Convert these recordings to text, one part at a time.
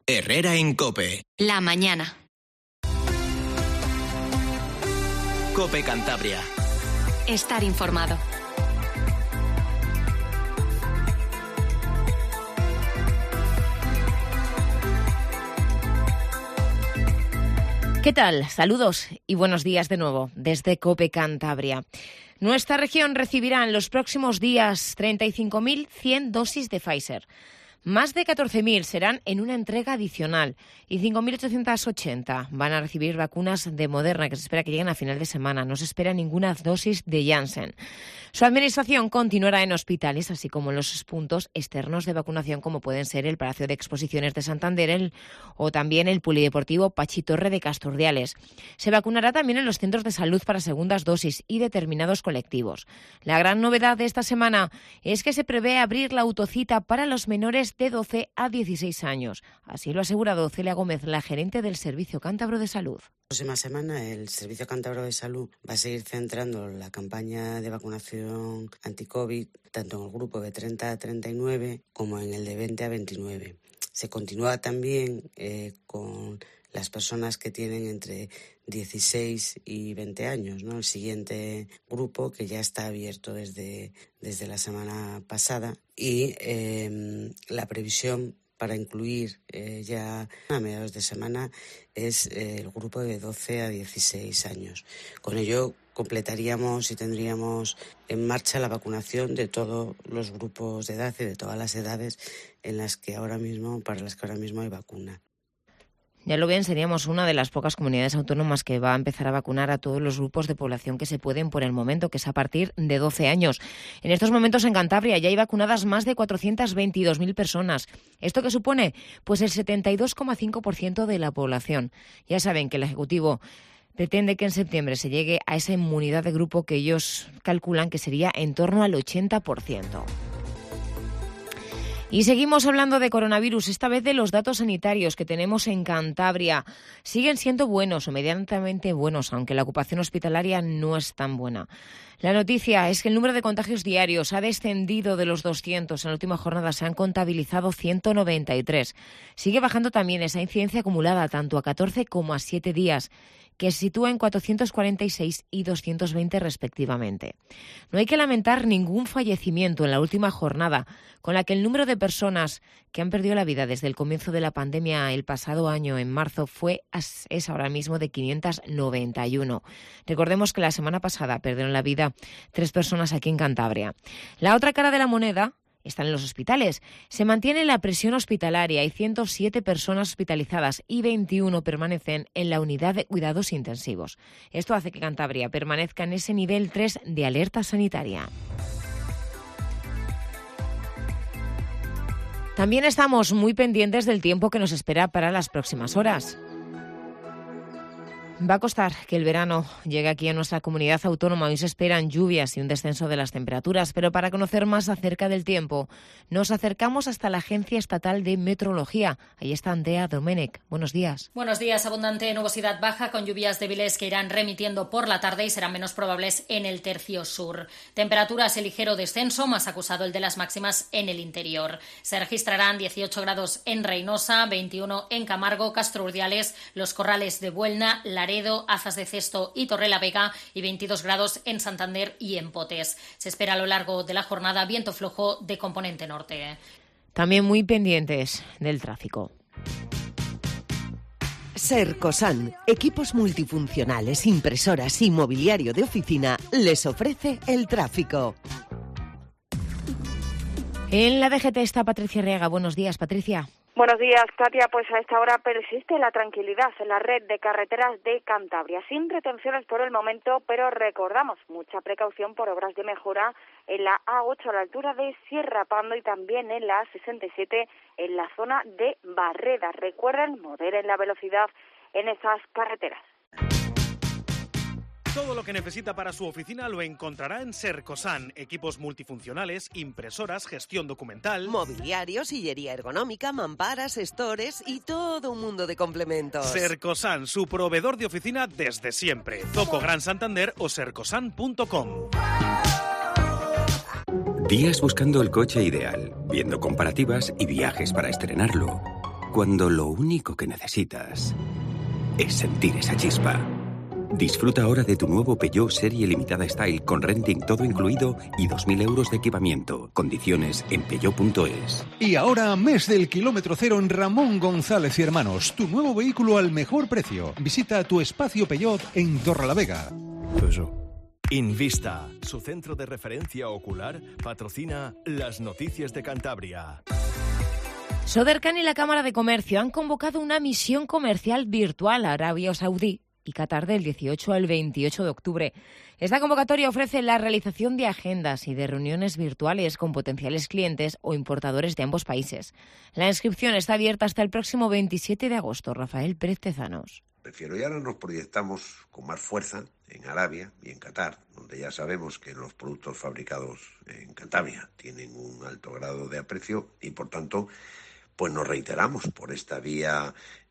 Herrera en COPE. La mañana. COPE Cantabria. Estar informado. ¿Qué tal? Saludos y buenos días de nuevo desde COPE Cantabria. Nuestra región recibirá en los próximos días 35.100 dosis de Pfizer. Más de 14.000 serán en una entrega adicional y 5.880 van a recibir vacunas de Moderna, que se espera que lleguen a final de semana. No se espera ninguna dosis de Janssen. Su administración continuará en hospitales, así como en los puntos externos de vacunación, como pueden ser el Palacio de Exposiciones de Santander o también el Polideportivo Pachi Torre de Casturdiales. Se vacunará también en los centros de salud para segundas dosis y determinados colectivos. La gran novedad de esta semana es que se prevé abrir la autocita para los menores de 12 a 16 años. Así lo ha asegurado Celia Gómez, la gerente del Servicio Cántabro de Salud. La próxima semana el Servicio Cántabro de Salud va a seguir centrando la campaña de vacunación anti-COVID tanto en el grupo de 30 a 39 como en el de 20 a 29. Se continúa también con las personas que tienen entre 16 y 20 años, ¿no? El siguiente grupo que ya está abierto desde la semana pasada y la previsión para incluir ya a mediados de semana es el grupo de 12 a 16 años. Con ello completaríamos y tendríamos en marcha la vacunación de todos los grupos de edad y de todas las edades para las que ahora mismo hay vacuna. Ya lo ven, seríamos una de las pocas comunidades autónomas que va a empezar a vacunar a todos los grupos de población que se pueden por el momento, que es a partir de 12 años. En estos momentos en Cantabria ya hay vacunadas más de 422.000 personas. ¿Esto qué supone? Pues el 72,5% de la población. Ya saben que el Ejecutivo pretende que en septiembre se llegue a esa inmunidad de grupo que ellos calculan que sería en torno al 80%. Y seguimos hablando de coronavirus, esta vez de los datos sanitarios que tenemos en Cantabria. Siguen siendo buenos o medianamente buenos, aunque la ocupación hospitalaria no es tan buena. La noticia es que el número de contagios diarios ha descendido de los 200. En la última jornada se han contabilizado 193. Sigue bajando también esa incidencia acumulada tanto a 14 como a 7 días, que se sitúa en 446 y 220 respectivamente. No hay que lamentar ningún fallecimiento en la última jornada, con la que el número de personas que han perdido la vida desde el comienzo de la pandemia el pasado año, en marzo, es ahora mismo de 591. Recordemos que la semana pasada perdieron la vida 3 personas aquí en Cantabria. La otra cara de la moneda están en los hospitales. Se mantiene la presión hospitalaria. Hay 107 personas hospitalizadas y 21 permanecen en la unidad de cuidados intensivos. Esto hace que Cantabria permanezca en ese nivel 3 de alerta sanitaria. También estamos muy pendientes del tiempo que nos espera para las próximas horas. Va a costar que el verano llegue aquí a nuestra comunidad autónoma. Hoy se esperan lluvias y un descenso de las temperaturas, pero para conocer más acerca del tiempo, nos acercamos hasta la Agencia Estatal de Meteorología. Ahí está Andrea Domenech. Buenos días. Buenos días. Abundante nubosidad baja con lluvias débiles que irán remitiendo por la tarde y serán menos probables en el tercio sur. Temperaturas en ligero descenso, más acusado el de las máximas en el interior. Se registrarán 18 grados en Reynosa, 21 en Camargo, Castro Urdiales, Los Corrales de Buelna, Laredo, Azas de Cesto y Torrelavega y 22 grados en Santander y en Potes. Se espera a lo largo de la jornada viento flojo de componente norte. También muy pendientes del tráfico. Sercosan, equipos multifuncionales, impresoras y mobiliario de oficina, les ofrece el tráfico. En la DGT está Patricia Arriaga. Buenos días, Patricia. Buenos días, Katia. Pues a esta hora persiste la tranquilidad en la red de carreteras de Cantabria, sin retenciones por el momento, pero recordamos mucha precaución por obras de mejora en la A8 a la altura de Sierra Pando y también en la A67 en la zona de Barreda. Recuerden, moderen la velocidad en esas carreteras. Todo lo que necesita para su oficina lo encontrará en Sercosan. Equipos multifuncionales, impresoras, gestión documental, mobiliario, sillería ergonómica, mamparas, stores y todo un mundo de complementos. Sercosan, su proveedor de oficina desde siempre. Zoco Gran Santander o sercosan.com. Días buscando el coche ideal, viendo comparativas y viajes para estrenarlo. cuando lo único que necesitas es sentir esa chispa. Disfruta ahora de tu nuevo Peugeot Serie Limitada Style con renting todo incluido y 2.000 euros de equipamiento. Condiciones en peugeot.es. Y ahora, mes del kilómetro cero en Ramón González y Hermanos. Tu nuevo vehículo al mejor precio. Visita tu espacio Peugeot en Torrelavega. Invista, su centro de referencia ocular, patrocina las noticias de Cantabria. Sodercan y la Cámara de Comercio han convocado una misión comercial virtual a Arabia Saudí y Qatar del 18 al 28 de octubre. Esta convocatoria ofrece la realización de agendas y de reuniones virtuales con potenciales clientes o importadores de ambos países. La inscripción está abierta hasta el próximo 27 de agosto. Rafael Pérez Tezanos. Prefiero, y ahora nos proyectamos con más fuerza en Arabia y en Qatar, donde ya sabemos que los productos fabricados en Cantabria tienen un alto grado de aprecio y, por tanto, pues nos reiteramos por esta vía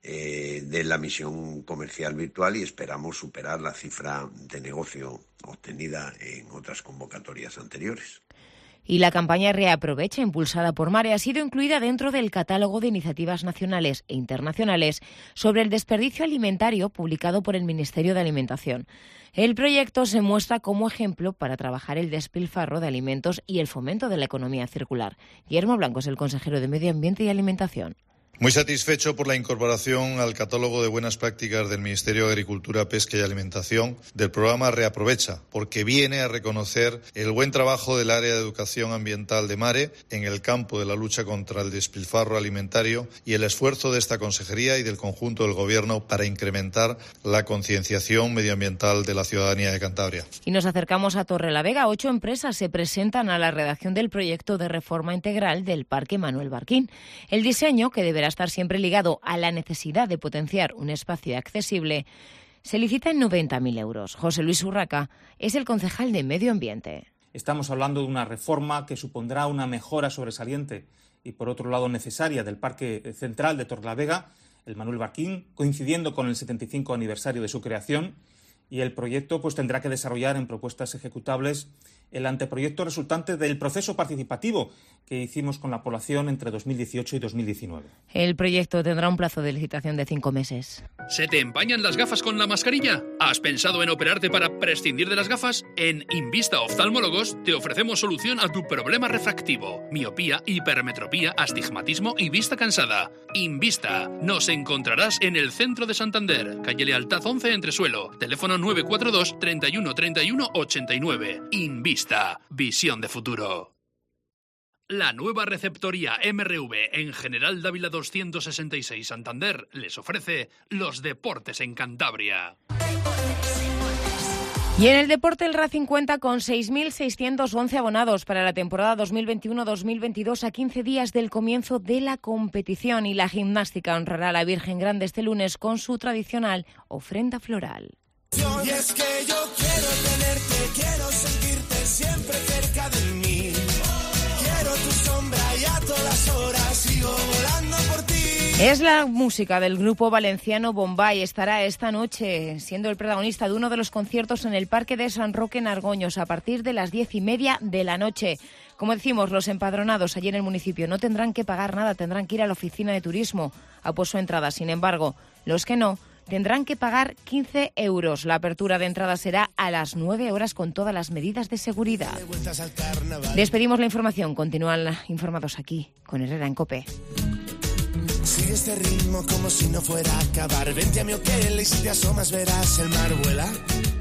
de la misión comercial virtual y esperamos superar la cifra de negocio obtenida en otras convocatorias anteriores. Y la campaña Reaprovecha, impulsada por Mare, ha sido incluida dentro del catálogo de iniciativas nacionales e internacionales sobre el desperdicio alimentario publicado por el Ministerio de Alimentación. El proyecto se muestra como ejemplo para trabajar el despilfarro de alimentos y el fomento de la economía circular. Guillermo Blanco es el consejero de Medio Ambiente y Alimentación. Muy satisfecho por la incorporación al catálogo de buenas prácticas del Ministerio de Agricultura, Pesca y Alimentación del programa Reaprovecha, porque viene a reconocer el buen trabajo del área de educación ambiental de Mare en el campo de la lucha contra el despilfarro alimentario y el esfuerzo de esta consejería y del conjunto del Gobierno para incrementar la concienciación medioambiental de la ciudadanía de Cantabria. Y nos acercamos a Torrelavega. 8 empresas se presentan a la redacción del proyecto de reforma integral del Parque Manuel Barquín. El diseño, que deberá estar siempre ligado a la necesidad de potenciar un espacio accesible, se licita en 90.000 euros. José Luis Urraca es el concejal de Medio Ambiente. Estamos hablando de una reforma que supondrá una mejora sobresaliente y, por otro lado, necesaria del Parque Central de Torrelavega, el Manuel Barquín, coincidiendo con el 75 aniversario de su creación, y el proyecto pues tendrá que desarrollar en propuestas ejecutables el anteproyecto resultante del proceso participativo que hicimos con la población entre 2018 y 2019. El proyecto tendrá un plazo de licitación de 5 meses. ¿Se te empañan las gafas con la mascarilla? ¿Has pensado en operarte para prescindir de las gafas? En Invista Oftalmólogos te ofrecemos solución a tu problema refractivo: miopía, hipermetropía, astigmatismo y vista cansada. Invista. Nos encontrarás en el centro de Santander, calle Lealtad 11, Entresuelo. Teléfono 942 31 31 89. Invista. Visión de futuro. La nueva receptoría MRV en General Dávila 266 Santander les ofrece los deportes en Cantabria. Y en el deporte, el Racing cuenta con 6.611 abonados para la temporada 2021-2022 a 15 días del comienzo de la competición, y la gimnástica honrará a la Virgen Grande este lunes con su tradicional ofrenda floral. Y es que yo quiero tenerte, quiero sentirte siempre cerca de mí. Quiero tu sombra y a todas horas sigo volando por ti. Es la música del grupo valenciano Bombay. Estará esta noche siendo el protagonista de uno de los conciertos en el Parque de San Roque en Argoños a partir de las 10:30 de la noche. Como decimos, los empadronados allí en el municipio no tendrán que pagar nada, tendrán que ir a la oficina de turismo a por su entrada. Sin embargo, los que no tendrán que pagar 15 euros. La apertura de entrada será a las 9 horas con todas las medidas de seguridad. Despedimos la información. Continúan informados aquí con Herrera en COPE. Sigue este ritmo como si no fuera a acabar. Vente a mi hotel y si te asomas verás el mar vuela.